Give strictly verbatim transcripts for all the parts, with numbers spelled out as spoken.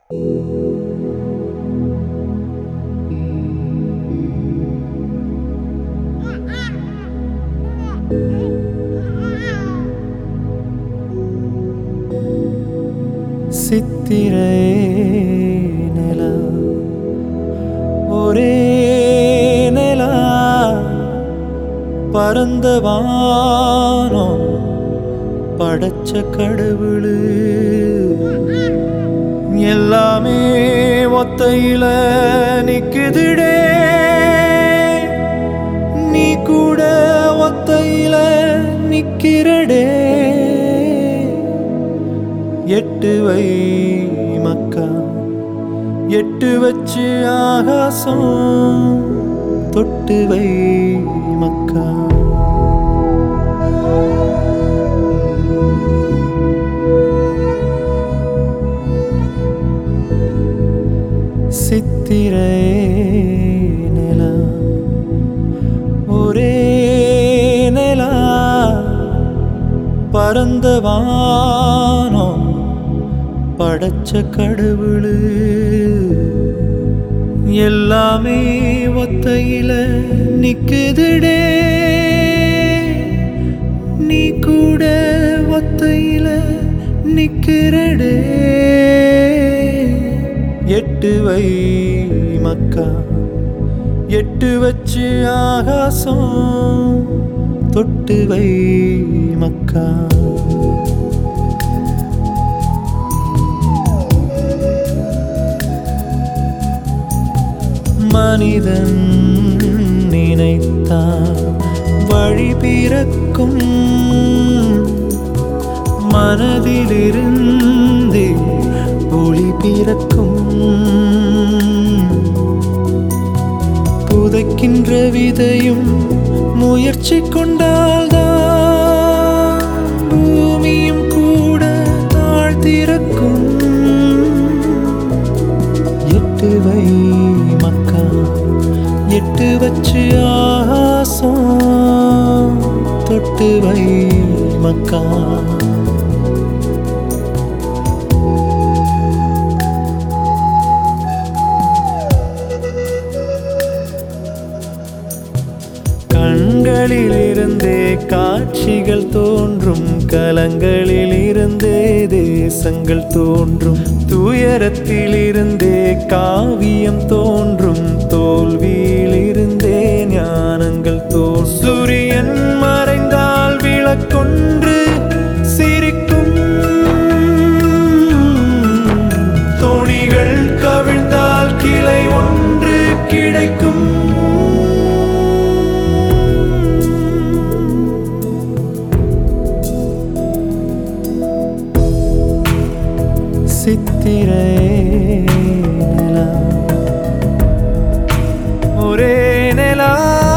சித்திரை நிலா ஒரே நிலா பரந்த வானம் படைச்ச கடவுளு எல்லாமே ஒத்தையில நிக்குதுடே நீ கூட ஒத்தையில நிக்கிறடே எட்டு வை மக்கா எட்டு வச்சு ஆகாசம் தொட்டு வை மக்கா சித்திரை நிலா ஒரே நிலா பரந்த வானம் படைச்ச கடவுளு எல்லாமே ஒத்தையில நிக்குதுடே நீ கூட ஒத்தையில நிக்கிறடே எட்டு வை மக்கா எட்டு வச்சு ஆகாசம் தொட்டு வை மக்கா மனிதன் நினைத்தான் வழி பிறக்கும் மனதிலிருந்தே ஒளி பிறக்கும் புதைக்கின்ற விதையும் முயற்சி கொண்டால்தான் பூமியும் கூட தாழ்த்திறக்கும் எட்டு வை மக்கா எட்டு வச்சு ஆகாசம் தொட்டு வை மக்கா கண்களிலிருந்தே காட்சிகள் தோன்றும் கலங்களிலிருந்தே தேசங்கள் தோன்றும் துயரத்திலிருந்தே காவியம் தோன்றும் தோல்வியிலிருந்தே ஞானங்கள் தோன்றும் சூரியன் மறைந்தால் விளக்கொன்று சிரிக்கும் தோணிகள் கவிழ்ந்தால் கிளை ஒன்று கிடைக்கும் சித்திரை நிலா ஒரே நிலா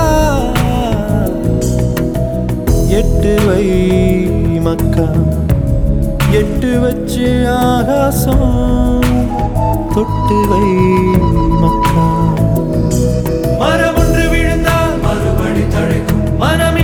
எட்டு வை மக்கா எட்டு வச்சு ஆகாசம் தொட்டு வை மக்கா மரம் ஒன்று விழுந்தால் மறுபடி தழைக்கும் மனம்